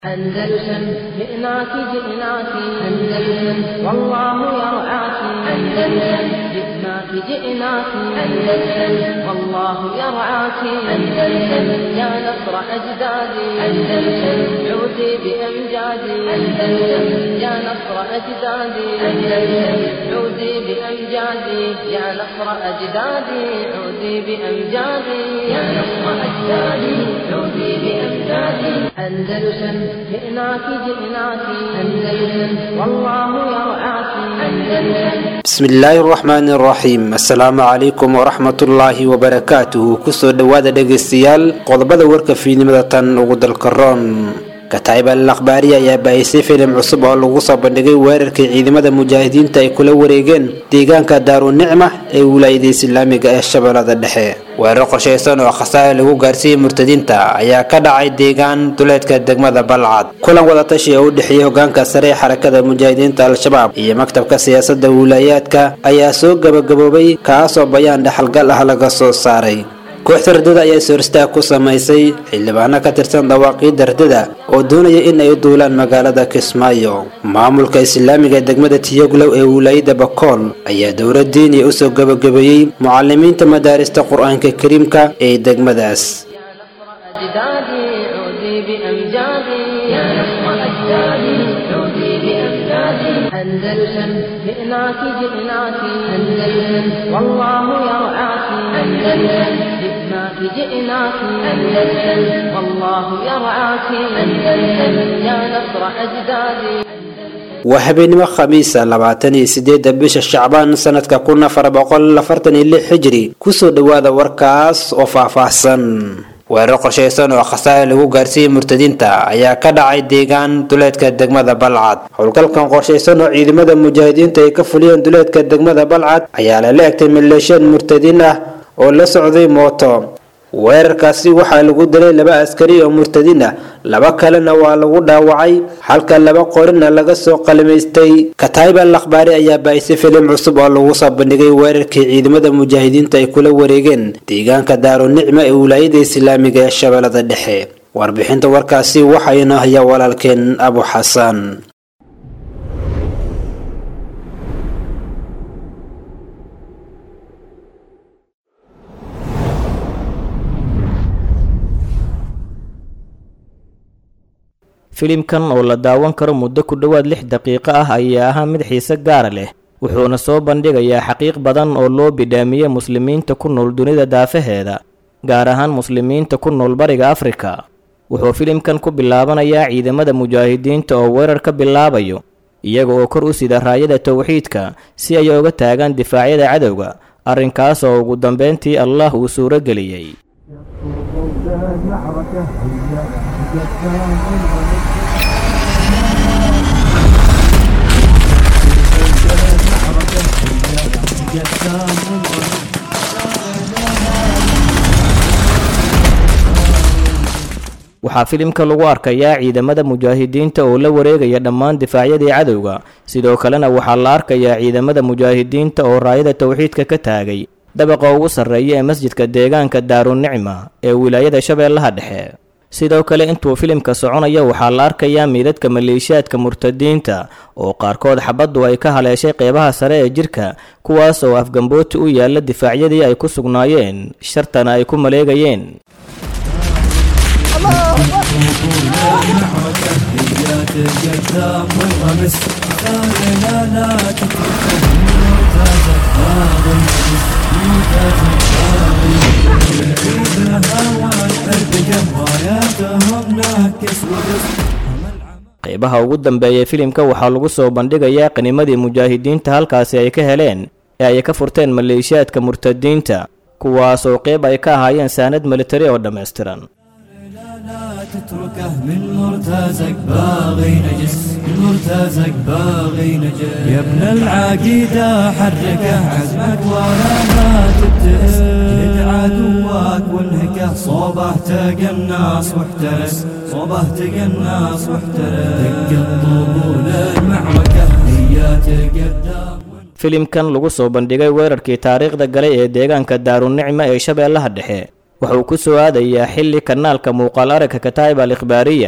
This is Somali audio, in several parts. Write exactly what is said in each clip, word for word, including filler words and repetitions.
أندلسن جئناك جئناك أندلسن والله يرعاك أندلسن جئناك جئناك أندلسن والله يرعاك أندلسن يا نصر أجدادي أندلسن عودي بأمجادي أندلسن يا نصر أجدادي أندلسن عودي بأمجادي يا نصر أجدادي عودي بأمجادي يا نصر أجدادي عودي بأمجادي أندلسن جئناك جئناك أندلسن والله يرعاك أندلسن بسم الله الرحمن الرحيم السلام عليكم ورحمة الله وبركاته كسر دواد دقيستيال قضبض ورك في نمدتان وغد القران كتائب الأخبارية يا بايسي فيلم عصب والغصة بندقي وارك عيدمة مجاهدين تاي كل وريقين ديقان كدار النعمة اي ولايد اسلامي الشبال هذا الدحي وارق شيطان وخسائر لغو غارسي مرتدين تا ايا كدعي ديقان دولات كدقمة بلعاد كلا ولا تشي او دحيه غان كسري حركة مجاهدين تا الشباب ايا مكتب كسياسة ولايات كا ايا سوق قبقبوبي كاسو بيان دحلق لها سو ساري kooxda ardada ayaa suurstaa ku sameysay xildhibaano ka tirsan dhawaaqida ardada oo doonaya in ay duulaan magaalada Kismaayo maamulka islaamiga degmada Tiyaglow ee wilaayada Bakool ayaa dowladdiin u soo gabagabeeyay mucallimiinta madaarista Qur'aanka Kariimka ee degmadaas أندلسن جئناك جئناك أندلسن والله يرعاك أندلسن جئناك جئناك أندلسن والله يرعاك أندلسن يا نصر أجدادي وحبينما خميسة لبعتني سديد بيش الشعبان سنة كنا فربقل لفرتني اللي حجري كسو دواذا وركاس وفعفحسن weerar qorsheysan oo khasaare lagu gaarsiiyay murtadiinta ayaa ka dhacay deegaan duleedka degmada Balcad howlgalkan qorsheysan oo ciidamada mujaahidiinta ay ka fuliyeen duleedka degmada Balcad ayaa la leegtay maleeshiyan murtadiin ah oo la socday mooto weerarkaasi waxaa lagu dilay laba askari oo murtadiin ah laba kalena waa lagu dhaawacay halka laba qorina laga soo qalmeystay kataib al-akhbari ayaa baayisay filim cusub oo lagu soo bandhigay weerarkii ciidamada mujaahidiinta ay kula wareegeen deegaanka Daarul Nicma ee wilaayada islaamiga ee Shabeellada Dhexe warbixinta warkaasi waxa inoo haya walaalkeen Abu Xasan filimkan oo la daawan karo muddo ku dhawaad lix daqiiqo ah ayaa ahaa mid xiise gaar leh wuxuuna soo bandhigayaa xaqiiq badan oo loo bidhaamiyay muslimiinta ku nool dunida daafaheeda gaar ahaan muslimiinta ku nool bariga Afrika wuxuu filimkan ku bilaabanayaa ciidamada mujaahidiinta oo weerar ka bilaabayo iyaga oo kor u sida raayada tawxiidka si ay uga taagaan difaacyada cadawga arrinkaas oo ugu dambeyntii Allah uu suuro geliyay waxaa filimka lagu arkayaa ciidamada mujaahidiinta oo la wareegaya dhammaan difaacyadii cadawga sidoo kalena waxaa la arkayaa ciidamada mujaahidiinta oo raayada tawxiidka ka taagay dabaqa ugu sarreeya ee masjidka deegaanka Daarul Nicma ee wilaayada Shabeellaha Dhexe sidoo kale intuu filimka soconaya waxaa la arkayaa meedadka maleeshiyaadka murtadiinta oo qaarkood xabaddu ay ka haleeshay qeybaha sare ee jirka kuwaas oo afgambooti u yaala difaacyadii ay ku sugnaayeen shartana ay ku maleegayeen qeybaha ugu dambeeyay filimka waxaa lagu soo bandhigayaa qanimadii mujaahidiinta halkaasi ay ka heleen ee ay ka furteen maleeshiyaadka murtadiinta kuwaas oo qeyb ay ka ahaayeen saanad militari oo dhameystiran تتركه من مرتزق باغي نجس من مرتزق باغي نجس يا ابن العقيدة حركه عزمك ولا ما تبتئس جد عدوك وانهكه صوبه تقناص واحترس صوبه تقناص واحترس دق الطبول المعركة هي تقدم filimkan lagu soo bandhigay weerarkii taariikhda galay ee deegaanka Daarul Nicma ee Shabeellaha Dhexe wuxuu ku soo aadayaa xilli kanaalka muuqaal aragga Kataib al-Ikhbaariya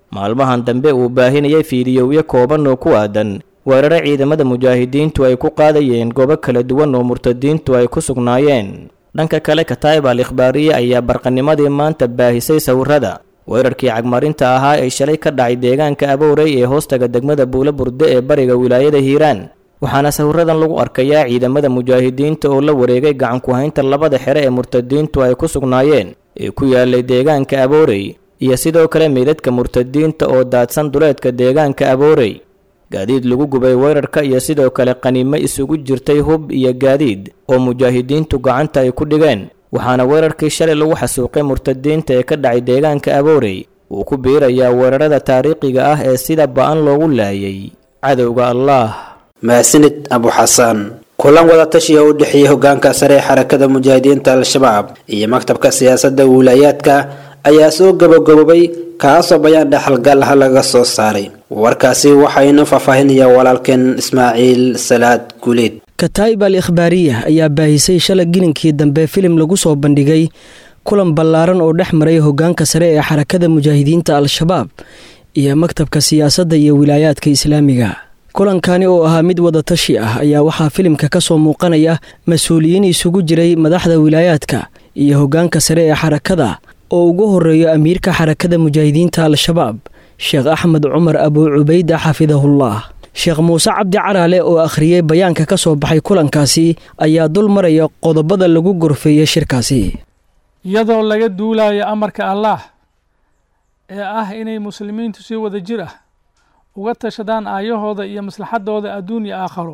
maalmahan dambe uu baahinayay fiidiyowyo kooban oo ku aadan weeraro ciidamada mujaahidiintu ay ku qaadayeen goobo kala duwan oo murtadiintu ay ku sugnaayeen. dhanka kale Kataib al-Ikhbaariye ayaa barqanimadii maanta baahisay sawirada weerarkii cagmarinta ahaa ee shalay ka dhacay deegaanka Aboorey ee hoostaga degmada Buula Burde ee bariga wilaayada Hiiraan. waxaana sawiradan lagu arkayaa ciidamada mujaahidiinta oo la wareegay gacan ku haynta labada xere ee murtadiintu ay ku sugnaayeen ee ku yaalay deegaanka Aboorey iyo sidoo kale meedadka murtadiinta oo daadsan duleedka deegaanka Aboorey. gaadiid lagu gubay weerarka iyo sidoo kale qaniimo isugu jirtay hub iyo gaadiid oo mujaahidiintu gacanta ay ku dhigeen. waxaana weerarkii shalay lagu xasuuqay murtadiinta ee ka dhacay deegaanka Aboorey uu ku biirayaa weerarada taariikhiga ah ee sida ba'an loogu laayay cadowga Allah. maasinid Abu Xasan kulan wada tashi oo u dhexeeyay hogaanka sare ee xarakada mujaahidiinta al-shabaab iyo maktabka siyaasadda wilaayadka ayaa soo gabagabay kaasoo bayaan dhaxalgal ah laga soo saaray. warkaasi waxaynu faahfaahinaya walaalkeen Ismaaciil Salaad Guleed. Kataib al-Ikhbaariye ayaa baahisay shalay gilinkii dambe filim lagu soo bandhigay kulan ballaaran oo dhex maray hogaanka sare ee xarakada mujaahidiinta al-shabaab iyo maktabka siyaasadda iyo wilaayadka islaamiga. kulankani oo ahaa mid wada tashi ah ayaa waxaa filimka ka soo muuqanaya mas'uuliyiin isugu jiray madaxda wilaayadka iyo hogaanka sare ee xarakada oo ugu horeeyo amiirka xarakada mujaahidiinta al-shabaab Sheekh Axmed Cumar Abu Ubayda xafidahullah. Sheekh Muuse Cabdi Caraale oo akhriyay bayaanka ka soo baxay kulankaasi ayaa dul maraya qodobada lagu gorfeeyay shirkaasi. iyadoo laga duulayo amarka Allah ee ah inay muslimiintu si wada jir ah uga tashadaan aayahooda iyo maslaxadooda adduun iyo aakhiro,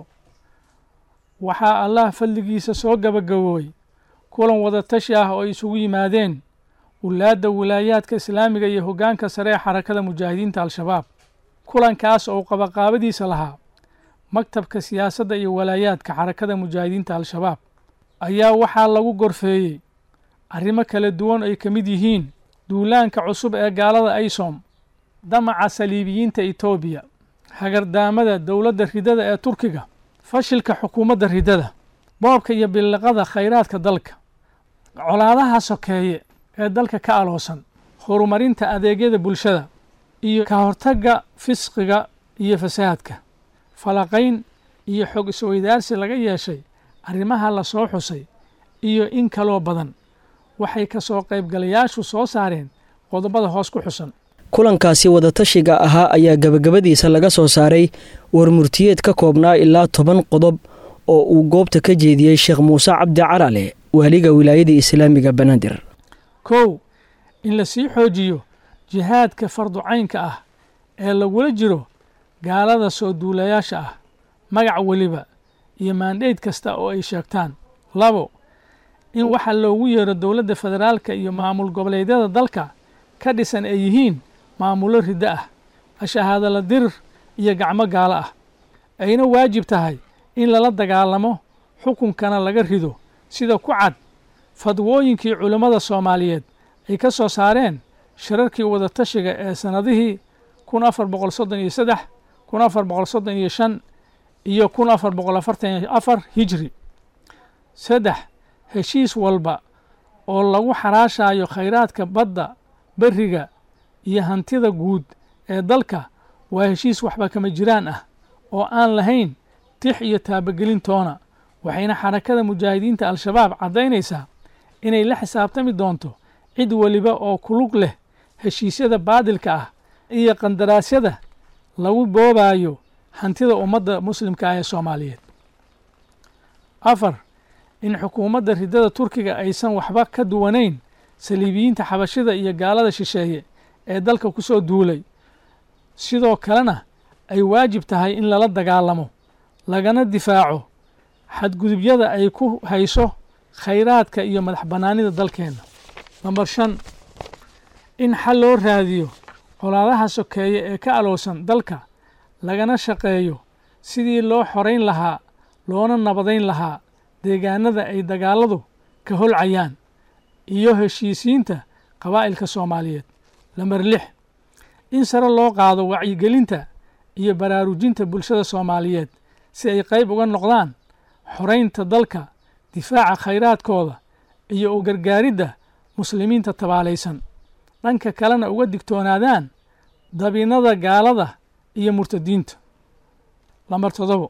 waxaa Allah fadligiisa soo gabagaboobay kulan wada tashi ah oo isugu yimaadeen wulaadda wilaayaadka islaamiga iyo hogaanka sare ee xarakada mujaahidiinta al-shabaab. kulankaas oo qabaqaabadiisa lahaa maktabka siyaasadda iyo walaayaadka xarakada mujaahidiinta al-shabaab ayaa waxaa lagu gorfeeyey arrimo kala duwan ay ka mid yihiin duulaanka cusub ee gaalada aysom, damaca saliibiyiinta Itoobiya, hagardaamada dowladda ridada ee Turkiga, fashilka xukuumadda ridada, boobka iyo billiqada khayraadka dalka, colaadaha sokeeye ee dalka ka aloosan, horumarinta adeegyada bulshada iyo ka hortagga fisqiga iyo fasaadka, falaqayn iyo xog isweydaarsi laga yeeshay arrimaha la soo xusay iyo in kaloo badan. waxay ka soo qaybgalayaashu soo saareen qodobada hoos ku xusan. kulankaasi wada tashiga ahaa ayaa gabagabadiisa laga soo saaray warmurtiyeed ka koobnaa ilaa toban qodob oo uu goobta ka jeediyey Sheekh Muuse Cabdi Caraale waaliga wilaayada islaamiga Banaadir. kow in la sii xoojiyo jihaadka fardu caynka ah ee lagula jiro gaalada soo duulayaasha ah magac waliba iyo maandheyd kasta oo ay sheegtaan. labo in waxa loogu yeero dowladda federaalka iyo maamul goboleedyada dalka ka dhisan ay yihiin maamulo ridda ah, ashahaadala dirir iyo gacmo gaalo ah, ayna waajib tahay in lala dagaalamo xukunkana laga rido sida ku cad fadwooyinkii culimmada Soomaaliyeed ay ka soo saareen shirarkii wada tashiga ee sanadihii kun afar boqol soddon iyo saddex, kun afar boqol soddon iyo shan iyo kun afar boqol afartan iyo afar hijri. saddex heshiis walba oo lagu xaraashayo khayraadka badda, beriga iyo hantida guud ee dalka waa heshiis waxba kama jiraan ah oo aan lahayn tix iyo taabagelin toona, waxayna xarakada mujaahidiinta al-shabaab caddaynaysaa inay la xisaabtami doonto cid waliba oo ku lug leh heshiisyada baadilka ah iyo qandaraasyada lagu boobayo hantida ummadda muslimka ah ee Soomaaliyeed. afar in xukuumadda ridada Turkiga aysan waxba ka duwanayn saliibiyiinta xabashida iyo gaalada shisheeye ee dalka ku soo duulay, sidoo kalena ay waajib tahay in lala dagaalamo lagana difaaco xadgudubyada ay ku hayso khayraadka iyo madax bannaanida dalkeena. nambar shan in xal loo raadiyo colaadaha sokeeye ee ka aloosan dalka lagana shaqeeyo sidii loo xorayn lahaa loona nabadayn lahaa deegaanada ay dagaaladu ka holcayaan iyo heshiisiinta qabaa'ilka Soomaaliyeed. lambar lix in sare loo qaado wacyigelinta iyo baraarujinta bulshada Soomaaliyeed si ay qayb uga noqdaan xoraynta dalka, difaaca khayraadkooda iyo u gargaaridda muslimiinta tabaalaysan, dhanka kalena uga digtoonaadaan dabiinada gaalada iyo murtadiinta. lambar todobo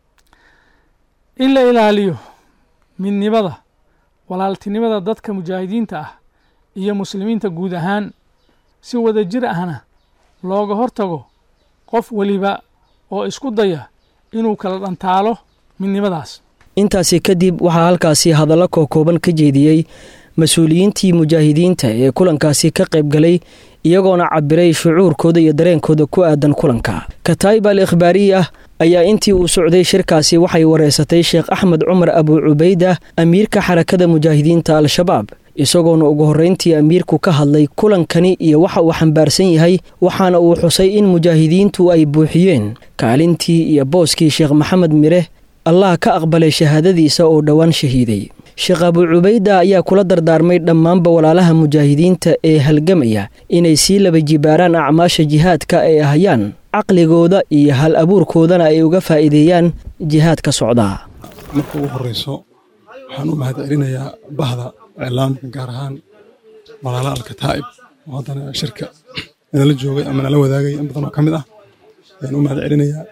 in la ilaaliyo midnimada walaaltinimada dadka mujaahidiinta ah iyo muslimiinta guud ahaan si wada jir ahna looga hortago qof waliba oo isku daya inuu kala dhantaalo midnimadaas. intaasi kadib waxaa halkaasi hadallo kookooban ka jeediyey mas-uuliyiintii mujaahidiinta ee kulankaasi ka qayb galay iyagoona cabiray shucuurkooda iyo dareenkooda ku aadan kulanka. kataa'ib al ikhbaariyi ah ayaa intii uu socday shirkaasi waxay wareysatay sheekh axmed cumar abu cubayda amiirka xarakada mujaahidiinta al-shabaab isagoona ugu horreyntii amiirku ka hadlay kulankani iyo waxa uu xambaarsan yahay waxaana uu xusay in mujaahidiintu ay buuxiyeen kaalintii iyo booskii sheekh maxamed mire allah ka aqbalay shahaadadiisa oo dhowaan shahiiday. sheekh abu cubayda ayaa kula dardaarmay dhammaanba walaalaha mujaahidiinta ee halgamaya inay sii laba jibaaraan acmaasha jihaadka ay ahayaan caqligooda iyo hal abuurkoodana ay uga faa'iideeyaan jihaadka socdaa. marka ugu horreyso waxaan u mahad celinayaa bahda iclaamka gaar ahaan walaalaha alkataa'ib oo haddana shirka inala joogay ama nala wadaagay in badan oo ka mid ah ayaan u mahad celinayaa.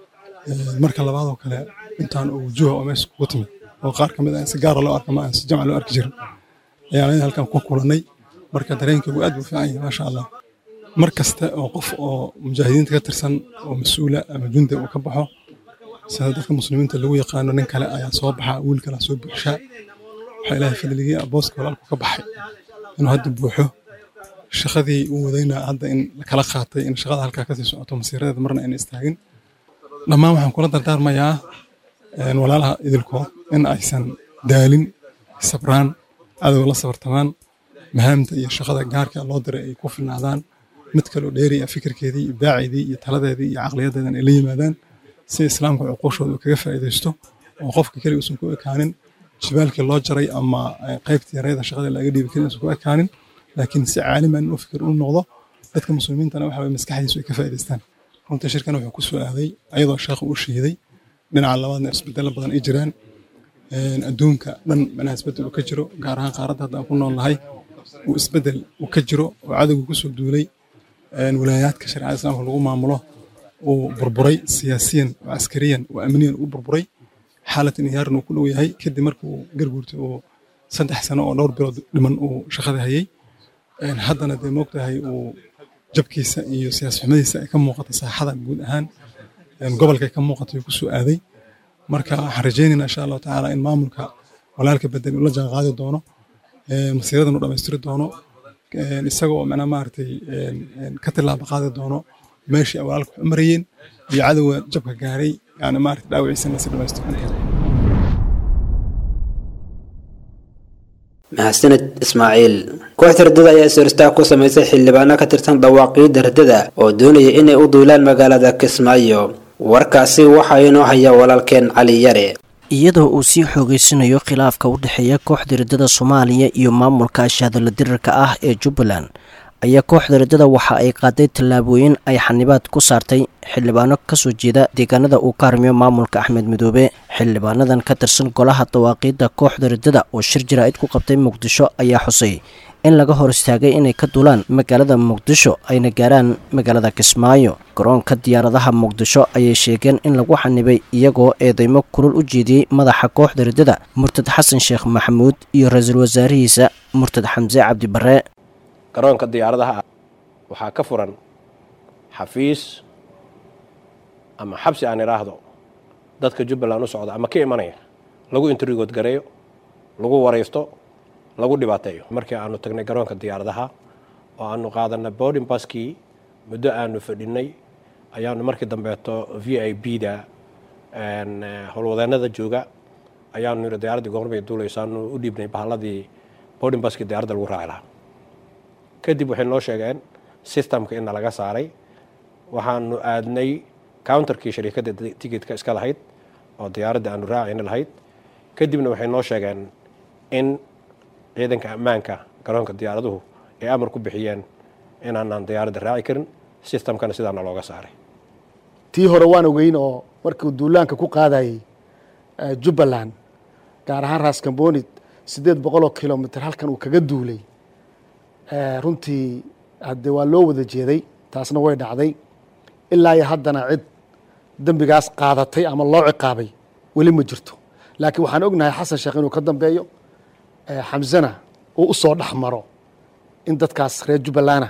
marka labaadoo kale intaan oo wujuha oo meesha kugu timid oo qaar ka mid ah si gaara loo arka ma aan si jamca loo arki jirin ayaan halkan ku kulannay. marka dareenkaygu aad buu fiican yahay maasha allah. mar kasta oo qof oo mujaahidiinta ka tirsan oo mas-uula ama jundi uu ka baxo sida dadka muslimiinta lagu yaqaano nin kale ayaa soo baxa wiil kale soo buuxshaa. waxaa ilaahay fadligii booska walaalku ka baxay inuu hadda buuxo shaqadii uu wadayna hadda in la kala qaatay in shaqada halkaa kasii socoto masiiradeeda marna ayna istaagin. dhammaan waxaan kula dardaarmayaa walaalaha idilkood in aysan daalin sabraan cadowga la sabartamaan mahaamta iyo shaqada gaarka loo diray ay ku filnaadaan mid kaloo dheeriya fikirkeedii ibdaaceedii iyo taladeedii iyo caqliyadeedan ay la yimaadaan si islaamka cuquushooda kaga faa'iidaysto oo qofka keli uusan ku ekaanin jibaalkii loo jaray ama qaybtii yareeda shaqada laga dhiibi karin uusan ku ekaanin laakiin si caaliman inuu fikir u noqdo dadka muslimiintana waxa way maskaxdiisu ay ka faa'iidaystaan. runtii shirkan wuxuu ku soo aaday ayadoo sheekhu uu shiiday dhinaca labaadna isbedelo badan ay jiraan adduunka dhan manaa isbedel uu ka jiro gaar ahaan qaaradda hadda aan ku nool nahay uu isbedel uu ka jiro oo cadowgu ku soo duulay walaayaadka shareecada islaamka lagu maamulo uu burburay siyaasiyan oo askariyan oo amniyan uu burburay xaalad inhiyaaran uu ku dhow yahay kadib markuu garguurtay uu saddex sano oo dhowr bilood dhiman uu shaqada hayay haddana dee moogtahay uu jabkiisa iyo siyaas xumadiisa ay ka muuqata saaxada guud ahaan gobolka ay ka muuqata uu ku soo aaday. marka waxaan rajaynaynaa insha allahu tacaala in maamulka walaalka bedel uu la jaan qaadi doono masiiradan uu dhammaystiri doono isagoo macnaa maaragtay ka tilaaba qaadi doono meeshii ay walaalka u marayeen iyo cadowga jabka gaaray yani maaragtay dhaawiciisana si dhammaystiran. mahadsaned ismaaciil. kooxda ridada ayaa is-horstaag ku samaysay xildhibaano ka tirsan dawaaqiidda ridada oo doonaya inay u duulaan magaalada kismaayo. warkaasi waxaa inoo haya walaalkeen cali yare. iyadoo uu sii xoogeysanayo khilaafka u dhexeeya kooxda ridada soomaaliya iyo maamulka shaadala dirirka ah ee jubbaland ayaa kooxda ridada waxa ay qaaday tallaabooyin ay xanibaad ku saartay xildhibaano kasoo jeeda deegaanada uu ka harmiyo maamulka axmed midoobe. xildhibaanadan ka tirsan golaha dawaaqiidda kooxda ridada oo shir jaraa'id ku qabtay muqdisho ayaa xusay in laga hor istaagay inay ka duulaan magaalada muqdisho ayna gaaraan magaalada kismaayo. garoonka diyaaradaha muqdisho ayay sheegeen in lagu xanibay iyagoo eedeymo kulul u jeediyey madaxa kooxda ridada murtad xasan sheekh maxamuud iyo ra-iisul wasaarihiisa murtad xamse cabdi barre. garoonka diyaaradaha waxaa ka furan xafiis ama xabsi aan idhaahdo dadka jubbaland u socda ama ka imanaya lagu intrigood gareeyo lagu waraysto lagu dhibaateeyo. markii aanu tagnay garoonka diyaaradaha oo aanu qaadanay boarding baskii muddo aanu fadhinay ayaanu markii dambeeto v i b da howlwadeenada jooga ayaanu yidhi diyaaraddii goormay duulaysaanu u dhiibnay bahalladii boarding baskii diyaaradda lagu raaci lahaa. kadib waxay noo sheegeen systemka in laga saaray. waxaanu aadnay counterkii shariikadda tikitka iska lahayd oo diyaaradda aanu raacayna lahayd. kadibna waxay noo sheegeen in ciidanka ammaanka garoonka diyaaraduhu ay amar ku bixiyeen inaanaan diyaaradda raaci karin systemkana sidaana looga saaray. tii hore waan ogeyn oo markuu duulaanka ku qaadayay jubbaland gaar ahaan raaskamboonid siddeed boqol oo kilomitr halkan uu kaga duulay runtii haddee waa loo wada jeeday taasna way dhacday ilaa iyo haddana cid dembigaas qaadatay ama loo ciqaabay weli ma jirto laakiin waxaan ognahay xasan sheekh inuu ka dambeeyo xamsana uu u soo dhex maro in dadkaas reer jubbaland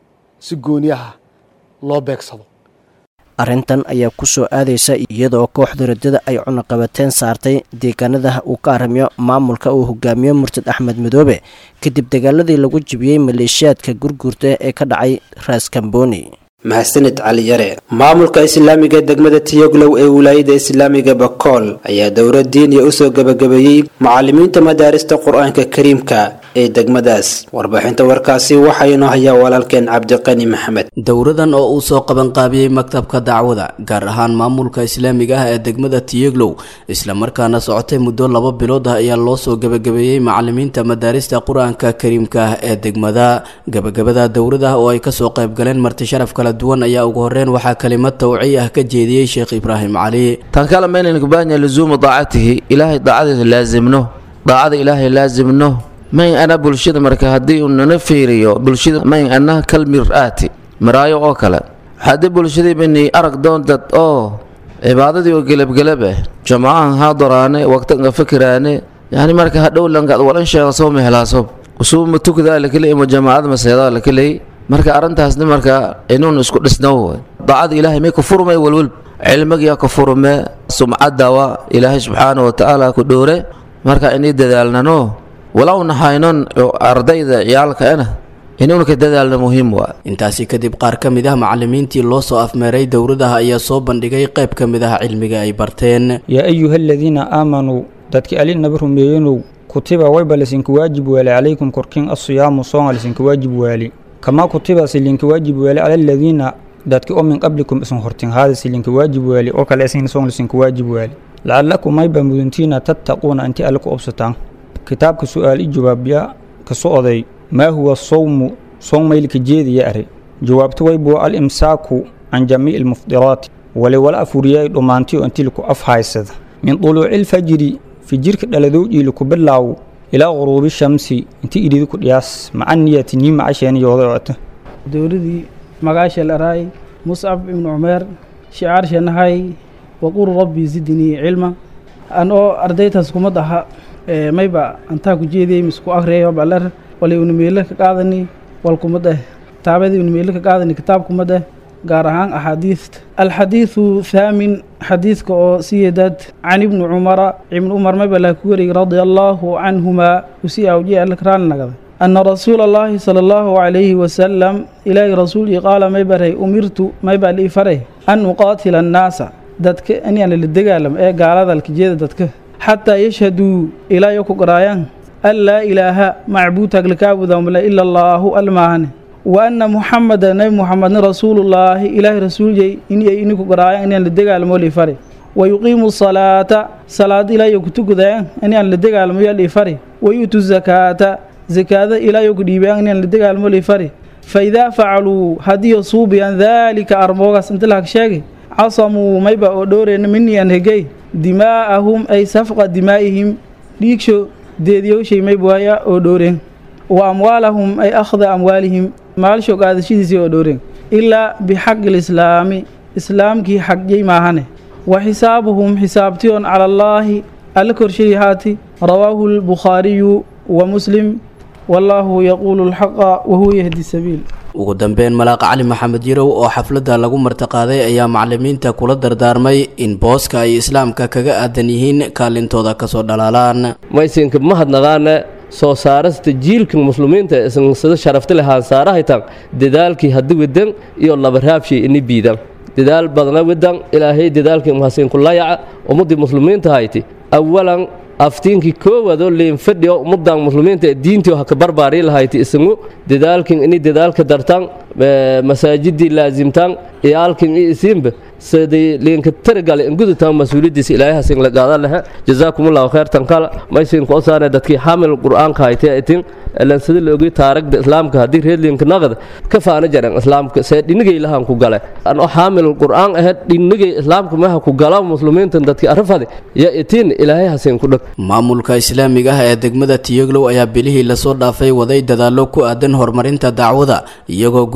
si gooniyaha loo beegsado arrintan ayaa ku soo aadaysa iyadoo kooxda riddada ay cunaqabateen saartay deegaanada uu ka arrimiyo maamulka uu hogaamiyo murtad axmed madoobe kadib dagaaladii lagu jibiyey maleeshiyaadka gurguurta ee ka dhacay raaskambooni mahadsanid cali yare maamulka islaamiga degmada tiyoglow ee wilaayada islaamiga bakool ayaa dowlad diiniya usoo gabagabeeyey macalimiinta madaarista qur-aanka kariimka ee degmadaas warbixinta warkaasi waxaa inoo hayaa walaalkeen cabdiqani maxamed dowradan oo uu soo qabanqaabiyey maktabka dacwada gaar ahaan maamulka islaamiga ah ee degmada tiyoglow islamarkaana socotay muddo laba bilood ah ayaa loo soo gabagabeeyey macalimiinta madaarista qur-aanka kariimka ah ee degmada gabagabada dowrada oo ay kasoo qayb galeen marti sharaf kala duwan ayaa ugu horreyn waxaa kalimad tawciy ah ka jeediyey sheekh ibraahim cali tan kale maynaynu ku baahan yahay luzuumu daacatihi ilaahay daacadiisa laazimno daacada ilaahay laazimno mayn ana bulshada marka haddii uu nana fiiriyo bulshada mayn ana kal mir'aati maraayo oo kale haddii bulshadii bani arag doontad oo cibaadadii oo gelabgelab ah jamaacahan haadaraane waqtiga fikiraane yani marka hadhow langaad walan sheega soo mehelaaso usuuma tukdaa la kale ima jamaacada maseedaa la kale marka arintaasna marka inuun isku dhisnow daacada ilaahay may ku furmay walwal cilmiga ka furmay sumcada wa ilaahay subhanahu wa ta'ala ku dhoore marka inay dadaalnano walaw nahaynon ardayda ciyaalka ana inuun ka dadaalna muhiim waa intaasi kadib qaar ka mid ah macallimiintii loo soo afmeeray dowradaha ayaa soo bandhigay qayb ka mid ah cilmiga ay barteen yaa ayuhalladhiina aamanuu dadkii alina rumeeyeen kutiba wayba lasinka waajib wali calaykum korkin as-siyaamu soonga lasinka waajib wali كما كتب سلينك واجب والي على الذين داتك من قبلكم اسم هرتين هذا سلينك واجب والي وكال اسين سون لسينك واجب والي لعلكم ما يبمدنتين تتقون أنت ألك أبسطان كتابك سؤال جوابيا كسؤالي ما هو الصوم صوم ميلك جيد يأري جوابت ويبو الإمساك عن جميع المفطرات ولي ولا أفورياء رومانتي أنت لك أفحايسد من طلوع الفجر في جيرك دلدوجي لك بلاو إلى غروب الشمس أنت إريد كرياس مع النية نيم عشان يوضعته دوري مقاش الأراي مصعب بن عمر شعار شنهاي وقول ربي زدني علما أنا أرديت أسكمدها ما يبقى أنت كجيدي مسكو أخري وبالر ولي ونميلك قاعدني والكمده تابعي ونميلك قاعدني كتاب كمده قارهان أحاديث الحديث ثامن حديث سيدات عن ابن عمر ابن عمر مبلغوري رضي الله عنهما وسي أوجي الكران نقض أن رسول الله صلى الله عليه وسلم إلى رسولي قال مبري أمرت مبلي فره أن أقاتل الناس دتك أني أنا اللي دقالم إيه قال هذا الكجيد دتك حتى يشهدوا إلى يوكو قرايان أن لا إله معبود لكابو إلا الله المعنى وأن محمد نبي محمد رسول الله إله رسول جي إني إنكو قراء إني أن لدقى المولي فري ويقيم الصلاة صلاة إلى يكتوك ذا إني أن لدقى المولي فري ويؤتوا الزكاة زكاة إلى يكديبا إني أن لدقى المولي فري فإذا فعلوا هدي صوبيا ذلك أرموغا سنتلك شاقي عصموا ميبا أدورين مني أن هجي دماءهم أي سفق دمائهم ليكشو ديديو شي ميبوايا أدورين وأموالهم أي أخذ أموالهم مال شو قاعد شيء زي دورين إلا بحق الإسلام إسلام كي حق جي ماهنه وحسابهم حسابتهم على الله الكرشيهاتي رواه البخاري ومسلم والله يقول الحق وهو يهدي السبيل ugu dambeyn malaaq cali maxamed jirow oo xafladda lagu martaqaaday ayaa macallimiinta kula dardaarmay in booska ay islaamka kaga aadan yihiin kaalintooda kasoo dhalaalaan maysinka mahadnaqaana soo saarasta jiilka muslimiinta sida sharafta leh saarahaytan dadaalkii hadii wadan iyo laba raabshi in biidan dadaal badana wadan ilaahay dadaalkii muhasin kullayaca ummadii muslimiinta hayti awalan aftiinkii koowado leen fadhiyo ummadan muslimiinta diintii waxa ka barbaari lahayd isagu dadaalkin in dadaalka dartan masaajidii laazimtan iyaalkin isimba sidii leenka targal in gudataan mas'uuliyadiisa ilaahay hasin la qaada laha jazaakumullahu khayrtan kala maysin ko saare dadkii xamil quraanka haytay itin lan sidii loogu taariikhda islaamka hadii reed leenka naqad ka faana jaran islaamka say dhinigay lahan ku galay aan xamil quraan ahad dhinigay islaamka ma ku gala muslimiinta dadkii arfade ya itin ilaahay hasin ku dhag maamulka islaamiga ah ee degmada Tiyoglow ayaa bilihii la soo dhaafay waday dadaalo ku aadan horumarinta dacwada iyagoo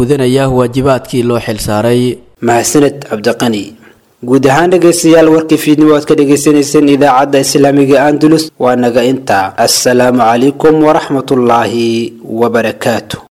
gudanaya waajibaadkii loo xilsaaray. mahadsaned cabdiqani. guud ahaan dhegaystayaal warkii fiidnimo aad ka dhagaysanayseen idaacadda islaamiga andalus waa naga intaa. assalaamu calaykum waraxmatullaahi wabarakaatu.